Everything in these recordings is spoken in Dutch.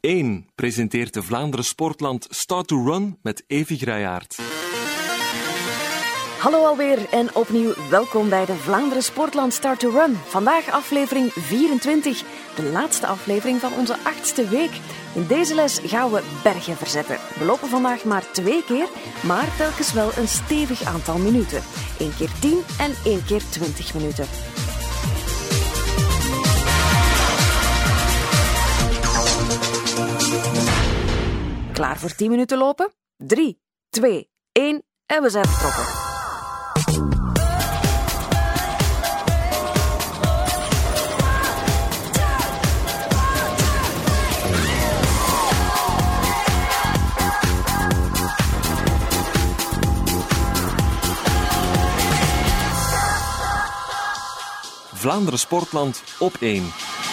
1 presenteert de Vlaanderen Sportland Start to Run met Evi Grayaert. Hallo alweer en opnieuw welkom bij de Vlaanderen Sportland Start to Run. Vandaag aflevering 24, de laatste aflevering van onze 8e week. In deze les gaan we bergen verzetten. We lopen vandaag maar 2 keer, maar telkens wel een stevig aantal minuten. 1 keer 10 en 1 keer 20 minuten. Klaar voor 10 minuten lopen? 3, 2, 1 en we zijn vertrokken. Vlaanderen Sportland op 1.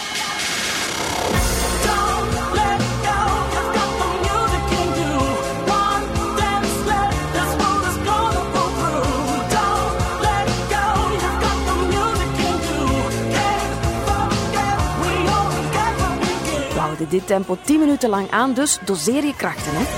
We houden dit tempo 10 minuten lang aan, dus doseer je krachten, hè?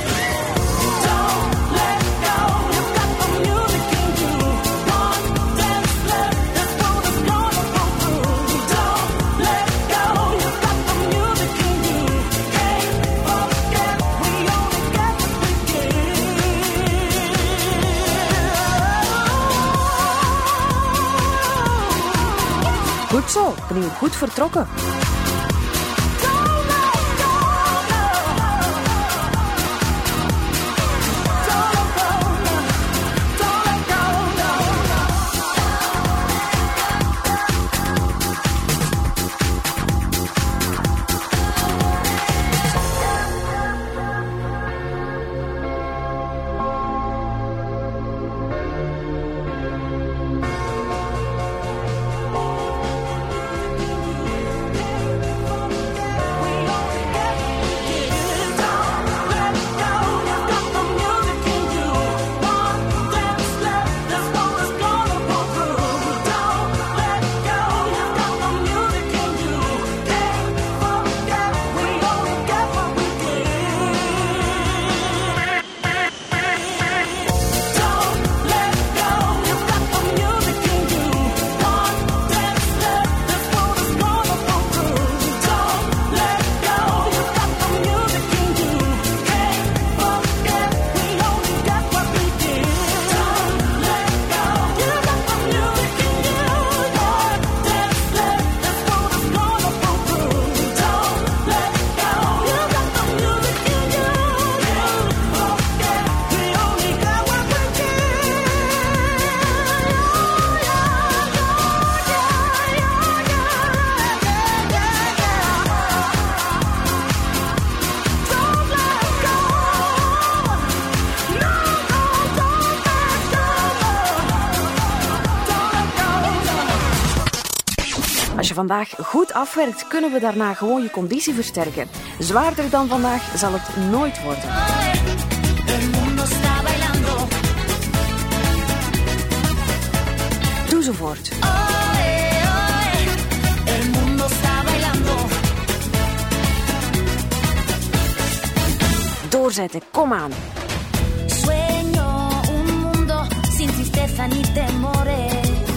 Goed zo, opnieuw goed vertrokken. Als je vandaag goed afwerkt, kunnen we daarna gewoon je conditie versterken. Zwaarder dan vandaag zal het nooit worden. Doe zo voort. Doorzetten, kom aan. Sueño un mundo sin tristeza ni temores.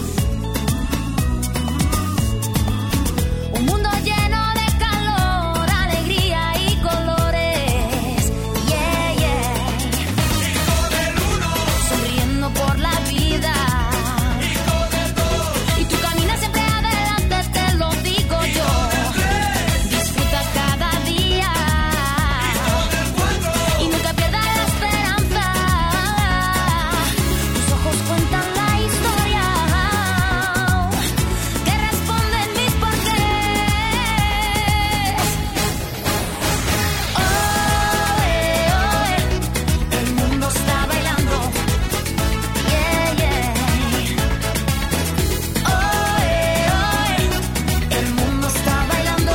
Un mundo lleno de calor, alegría y colores. Yeah, yeah. Hijo del uno, Sonriendo por la vida. hijo del dos, Y tú caminas siempre adelante, te lo digo yo. Disfruta cada día. hijo del cuatro, Y nunca pierdas la esperanza. Tus ojos cuentan la historia que responden mis porqués. El mundo está bailando. Yeah, yeah. El mundo está bailando.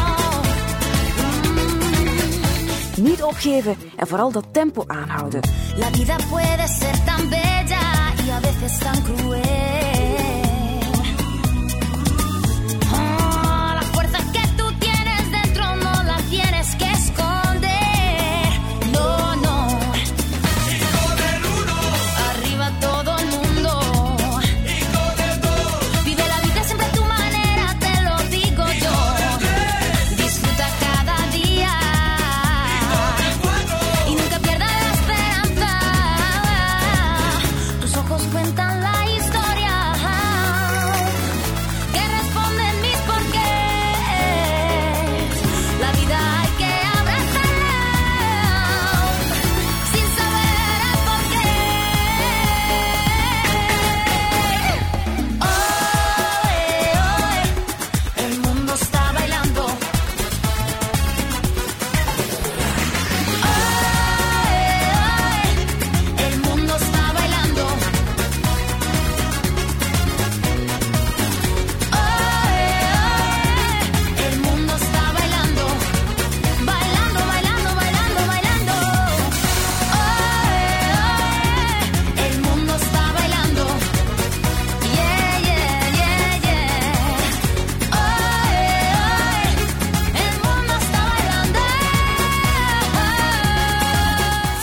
Niet opgeven en vooral dat tempo aanhouden. La vida puede ser tan bella y a veces tan cruel. Oh, la fuerza que tú tienes dentro no la tienes que esconder.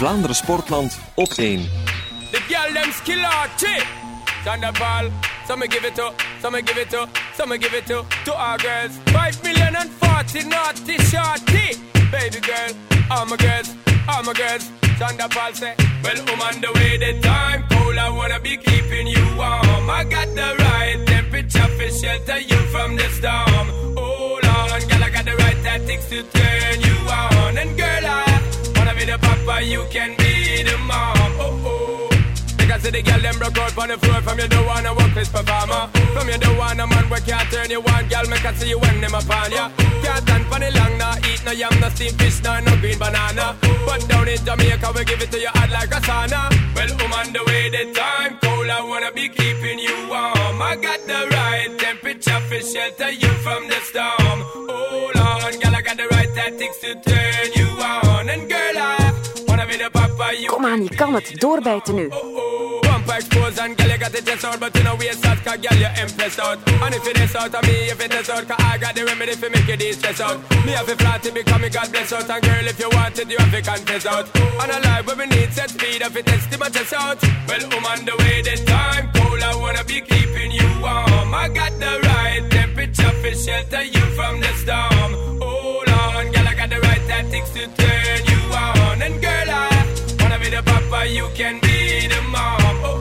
Vlaanderen Sportland op 1. The girl them skill arty. Thunderball. Some give it to, some give it to, some give it to our girls. 5,040,000 naughty shorty. Baby girl, all my girls, all my girls. Thunderball say, well, I'm on the way, the time cold, I wanna be keeping you warm. I got the right temperature for shelter you from the storm. Hold on, girl, I got the right tactics to turn you on. And girl, I wanna be the papa, you can be the mom. Oh, oh. Because the girl them broke out on the floor. From you don't wanna work this performer. From you don't wanna man where can't turn you on. Girl, make I see you when them upon ya. Can't stand for the long, nah eat no yam, no steamed fish, no green banana. But down in Jamaica we give it to you hot like a sauna. Well, I'm on the way, the time cold, I wanna be keeping you warm. I got the right temperature for shelter you from the storm. Hold on, girl, I got the right tactics to turn you on. And girl, I wanna be the papa you. Kom aan, je kan het. Doorbijten nu. Bumper expose and girl, you got the chest out, but you know we out, cause girl, you impress out. And if it is out of me, if it is out, cause I got the remedy for make you de-stress out. Me have a flat to become me God bless out. And girl, if you want it, you have to confess out. And a life where we need set speed, if it is to my chest out. Well, I'm on the way, the time cold, I wanna be keeping you warm. I got the right temperature for shelter you from the storm. Hold on, girl, I got the right tactics to turn you on. And girl, I wanna be the papa, you can be the mom.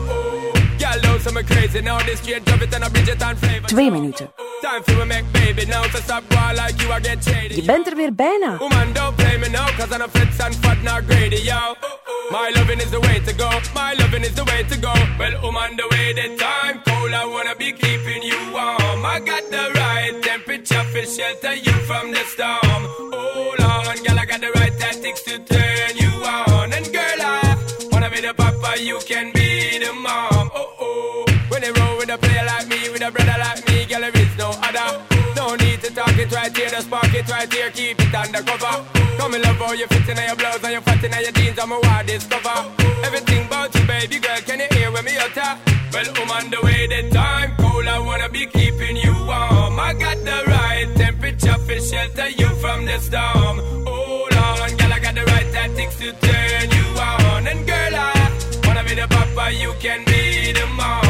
I'm crazy now, this straight drop it and a Bridget and flavor. 2 minuten. Time for we make baby now, so stop boy like you, I get shady. Je bent er weer bijna. Woman, don't play me now, cause I'm a fits and fat, not greedy, yo. My loving is the way to go, my loving is the way to go. Well, on the way, the time cold, I wanna be keeping you warm. I got the right temperature for shelter you from the storm. Hold on, girl, I got the right tactics to turn you on. And girl, I wanna be the papa, you can be the mom. When they roll with a player like me, with a brother like me, girl, there is no other. No need to talk it right here, just spark it right here, keep it undercover. Come in love how you fit in your blouse and you fat in your jeans, I'm a wild discover. Everything about you, baby girl, can you hear when me utter? Well, I'm on the way, the time cold, I wanna be keeping you warm. I got the right temperature for shelter you from the storm. Hold on, girl, I got the right tactics to turn you on. And girl, I wanna be the papa, you can be the mom.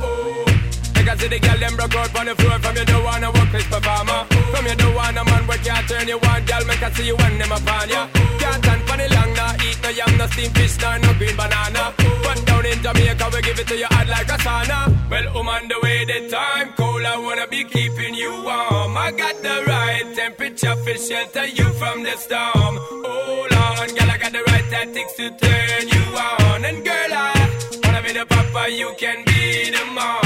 I see the girl them broke out on the floor. From you don't wanna work this performer. From you don't wanna man where can't turn you on. Girl, make I see you when them upon ya. Can't stand for the long, nah eat no yam, no steamed fish, no green banana. But down in Jamaica we give it to you hot like a sauna. Well, I'm on the way, the time cold, I wanna be keeping you warm. I got the right temperature for shelter you from the storm. Hold on, girl, I got the right tactics to turn you on. And girl, I wanna be the papa, you can be the mom.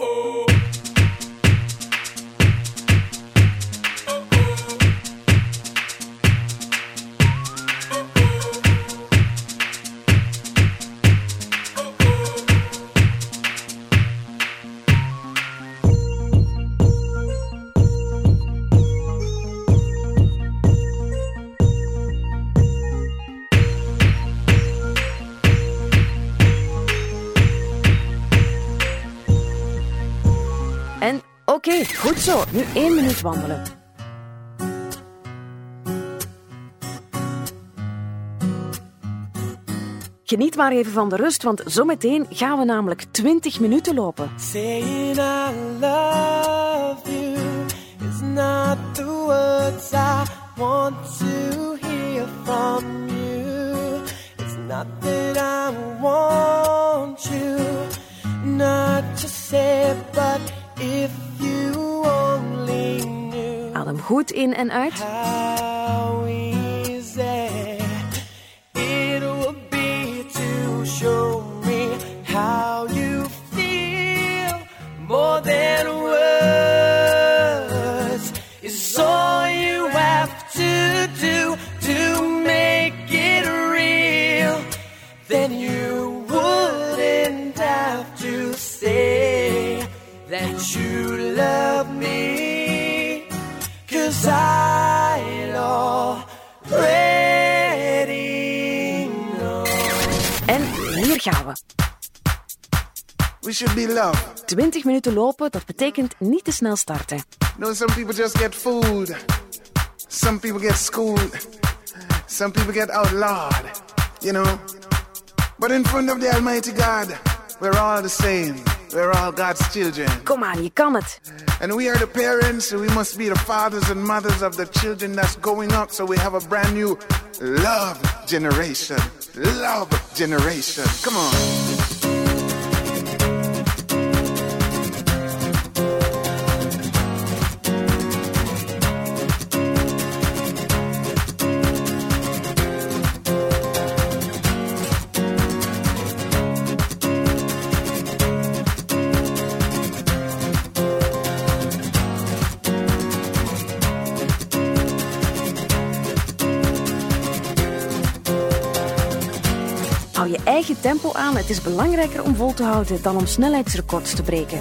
En oké, goed zo. Nu 1 minuut wandelen. Geniet maar even van de rust, want zometeen gaan we namelijk 20 minuten lopen. Saying I love you is not the words I want to hear from you. It's not that I want you not to say, but if you only knew. Adem goed in en uit. How easy it would be to show me how you feel more than words is all you have to do to make it real. Then you wouldn't have to say that you love me, 'cause I'd already know. En hier gaan we. We should be loved. 20 minuten lopen, dat betekent niet te snel starten. No, some people just get food. Some people get schooled. Some people get outlawed. You know? But in front of the Almighty God, we're all the same. We're all God's children. Kom aan, je kan het. And we are the parents, so we must be the fathers and mothers of the children that's going up, so we have a brand new love generation. Love generation. Come on. Hou je eigen tempo aan. Het is belangrijker om vol te houden dan om snelheidsrecords te breken.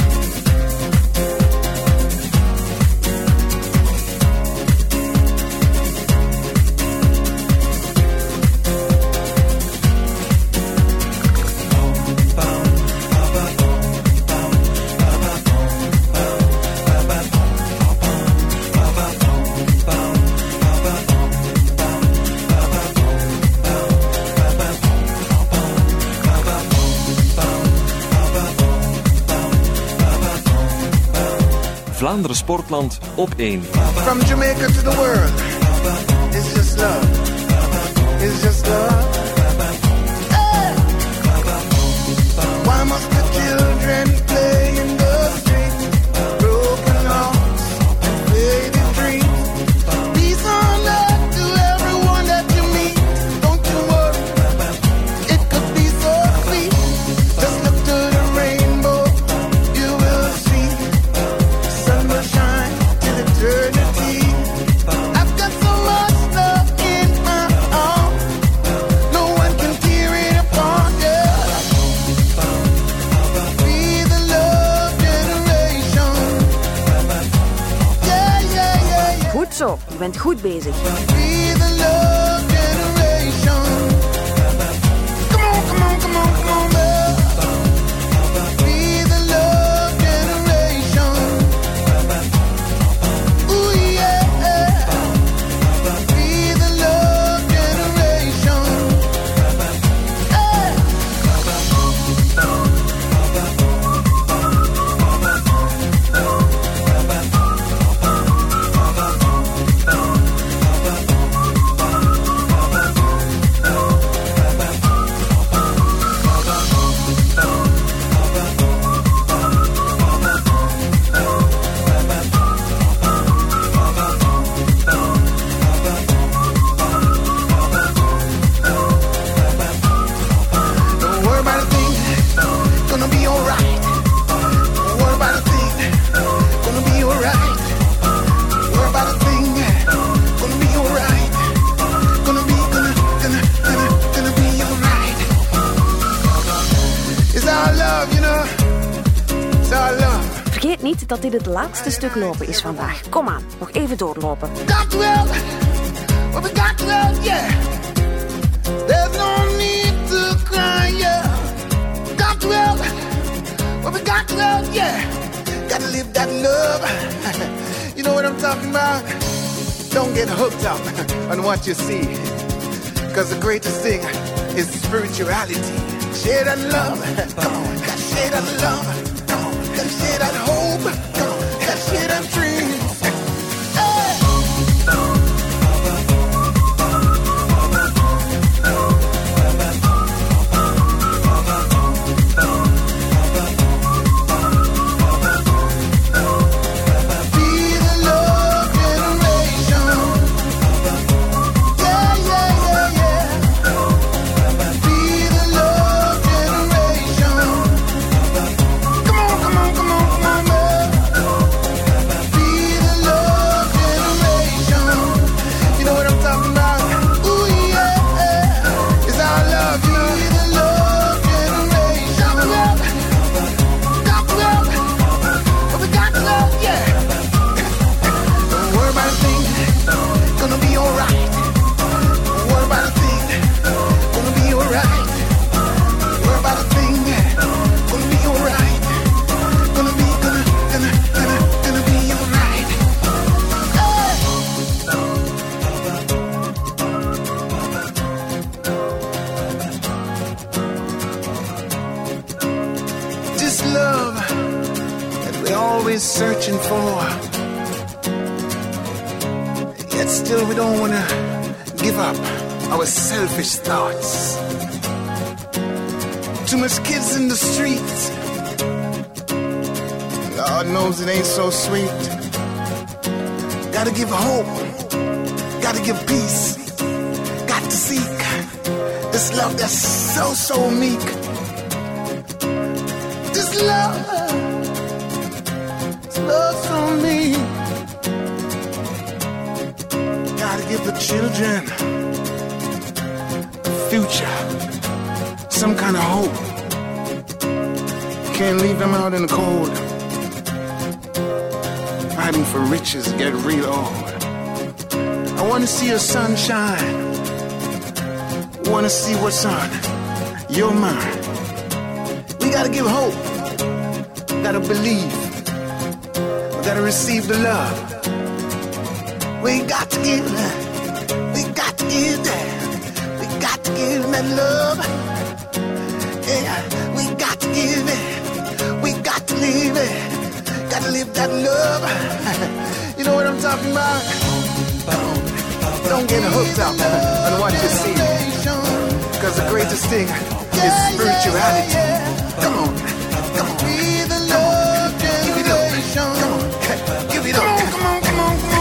Vlaanderen Sportland op 1. From Jamaica to the world, it's just love. It's just love. Hey! Why must the children play in the streets? Broken hearts and faded dreams. Peace on earth to everyone that you meet. Don't you worry, it could be so sweet. Just look to the rainbow, you will see. Sun will shine till eternity. I've got so much love in my heart. No one can tear it apart, yeah. Be the love generation. Yeah, yeah, yeah, yeah. Goed zo, je bent goed bezig. Be the love generation. Come on, come on, come on, come on, love. Be the love generation. Ooh, yeah. Be the love generation. Hey. Don't worry about a thing, gonna be alright. Don't worry about a thing, gonna be alright. Don't worry about a thing, gonna be alright. Gonna be alright. It's our love, you know. It's our love. Vergeet niet dat dit het laatste stuk lopen is vandaag. Kom aan, nog even doorlopen. Got to help, what we got to help, yeah. There's no need to cry, yeah. Got to help, what we got to help, yeah. Gotta live that love. You know what I'm talking about? Don't get hooked up on what you see. Cause the greatest thing is spirituality. Share that love, come on. Gotta share that love, come on. Gotta share that hope, come on. Gotta share that dreams. Hey! Be the love generation. Yeah, yeah, yeah, yeah. Be the love generation. Come on, come on, come on, come on, always searching for. Yet still we don't want to give up our selfish thoughts. Too much kids in the streets. Lord knows it ain't so sweet. Gotta give hope. Gotta give peace. Got to seek this love that's so, so meek. This love so meek. Gotta give the children a future, some kind of hope. Can't leave them out in the cold. Fighting for riches, get real old. I wanna see your sunshine. Wanna see what's on your mind. We gotta give hope. We gotta believe. We gotta receive the love. We got to give that. We got to give that. We got to give that love. Yeah, we got to give it. We got to live it. Got to live that love. You know what I'm talking about? Don't get hooked up on what you see. Because the greatest thing is spirituality. Come on. Come on. Be the love generation. Come on. Give it up. Come on, come on, come on, come on.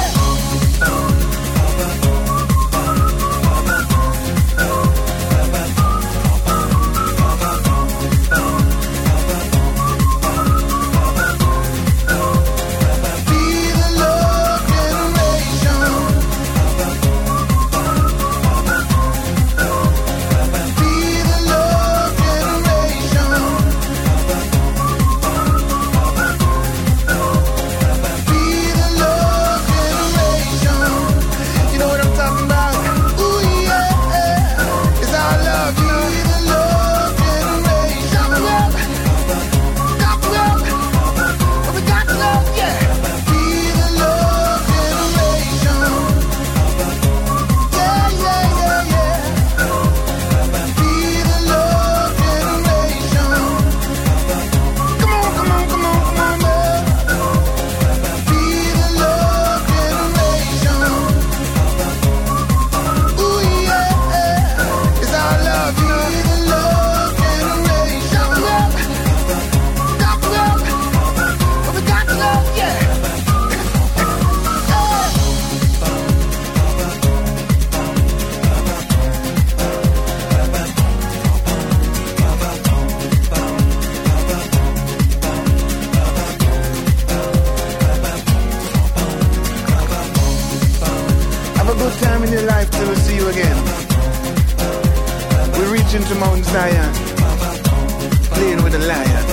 Into Mount Zion, playing with a lion.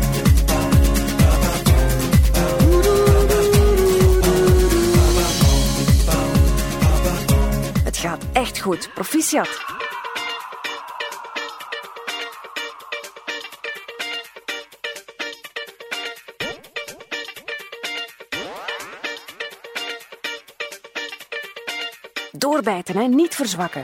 Het gaat echt goed. Proficiat. Doorbijten, hè? Niet verzwakken.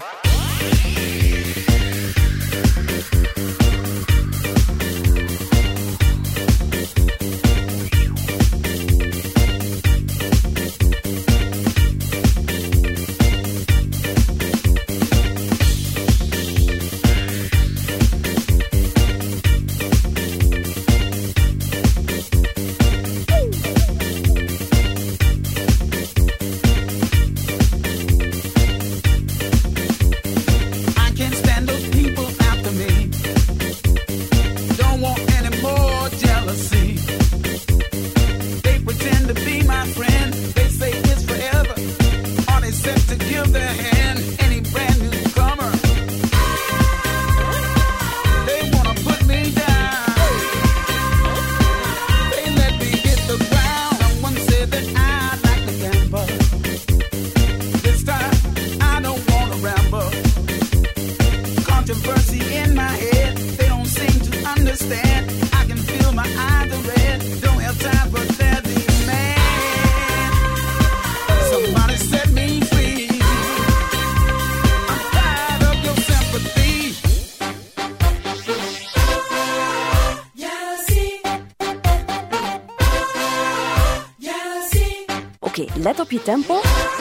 let op je tempo.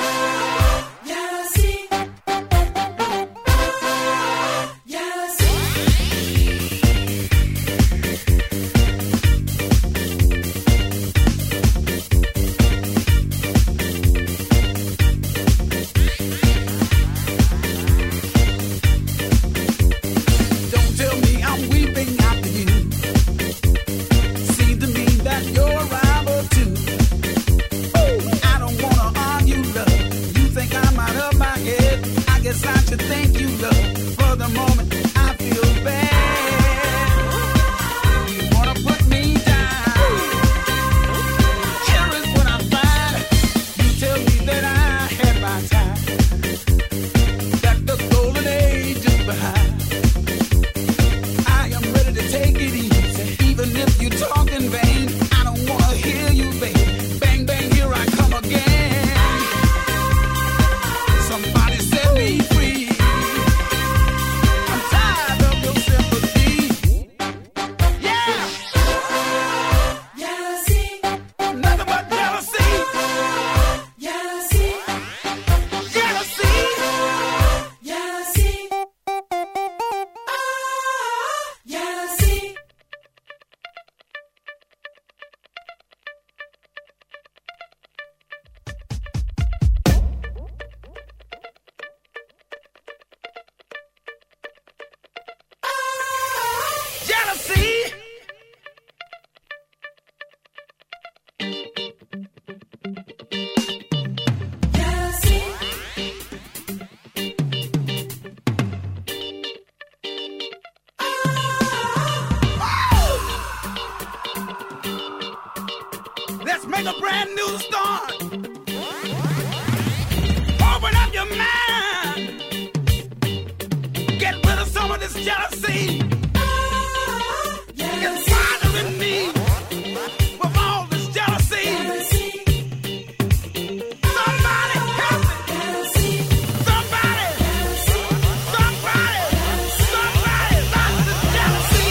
Let's make a brand new start. Open up your mind. Get rid of some of this jealousy. It's bothering me with all this jealousy. Somebody help me. Somebody stop this jealousy.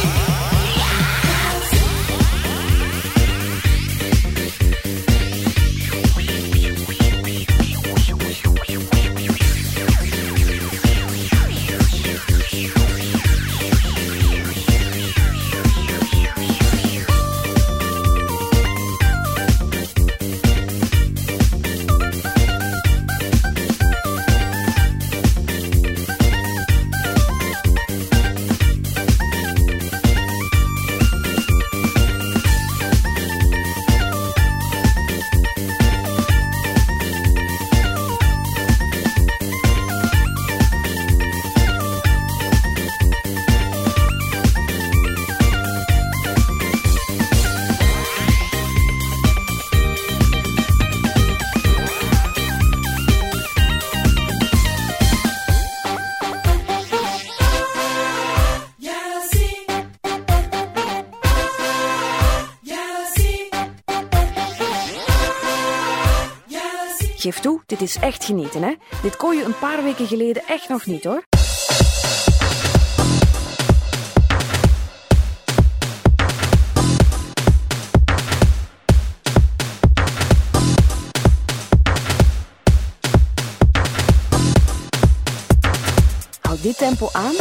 Geef toe, dit is echt genieten, hè? Dit kon je een paar weken geleden echt nog niet, hoor. Houd dit tempo aan.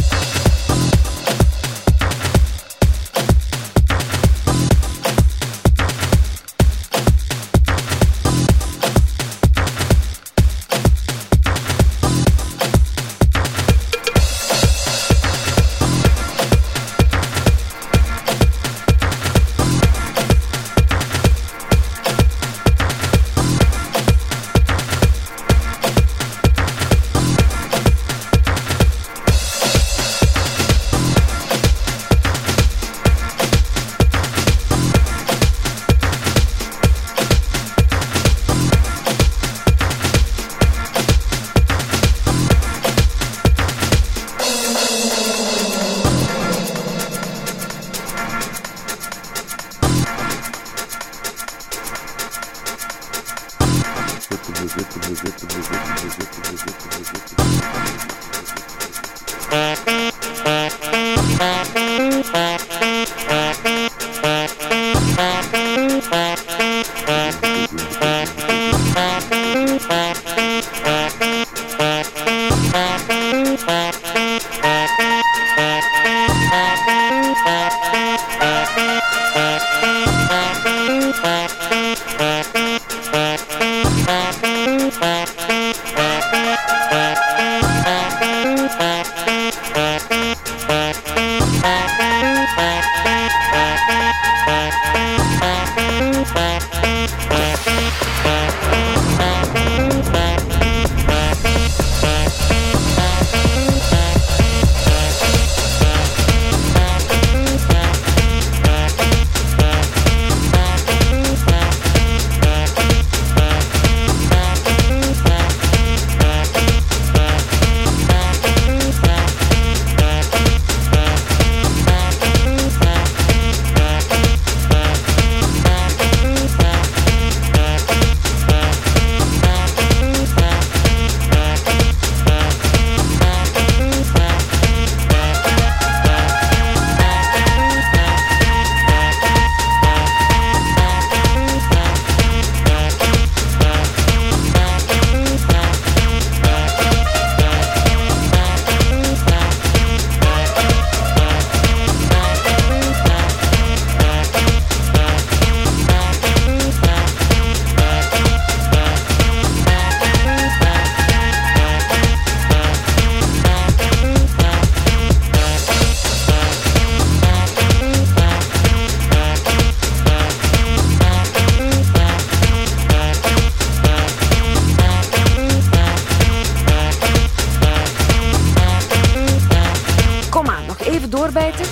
doorbijten.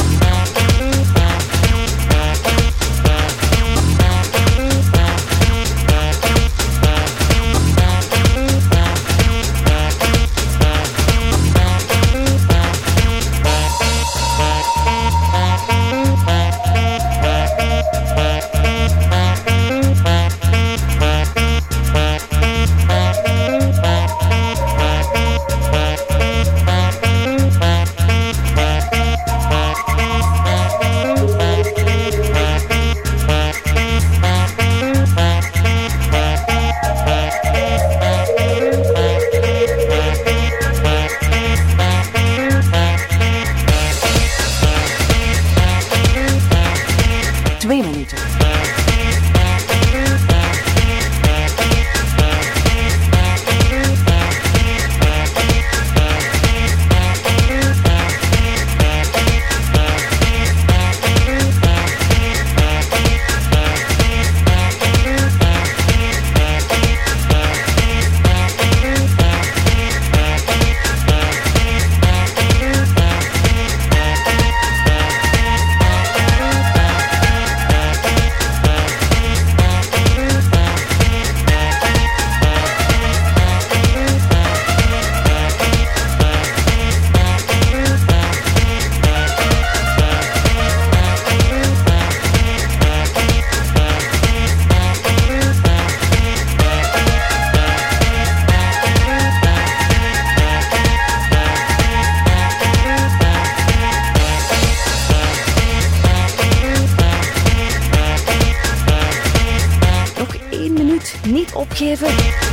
Niet opgeven.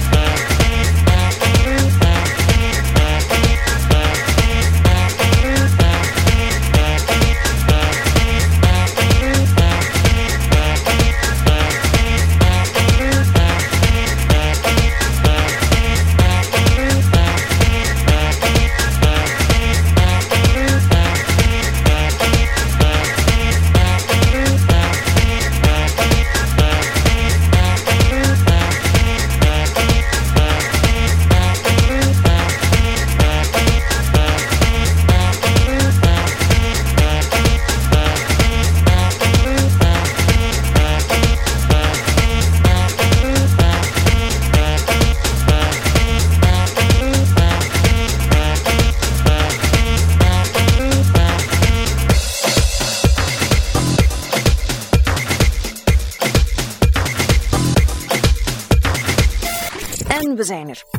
En we zijn er.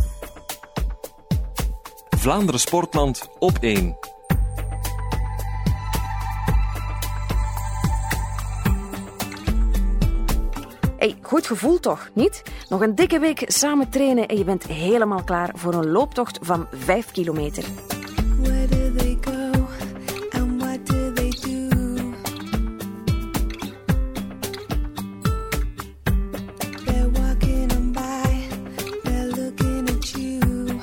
Vlaanderen Sportland op 1. Hey, goed gevoel toch, niet? Nog een dikke week samen trainen en je bent helemaal klaar voor een looptocht van 5 kilometer. Where do they go and what do they do? They're walking on by, they're looking at you.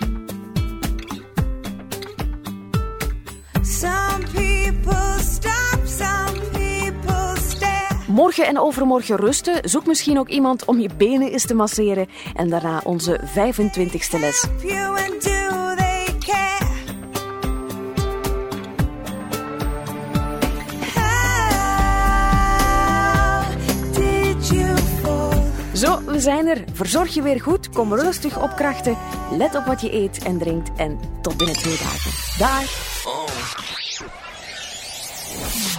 Some people stop, some people stare. Morgen en overmorgen rusten. Zoek misschien ook iemand om je benen eens te masseren. En daarna onze 25e les. You and do they care? How did you fall? Zo, we zijn er. Verzorg je weer goed. Kom rustig op krachten. Let op wat je eet en drinkt. En tot binnen 2 dagen. Dag!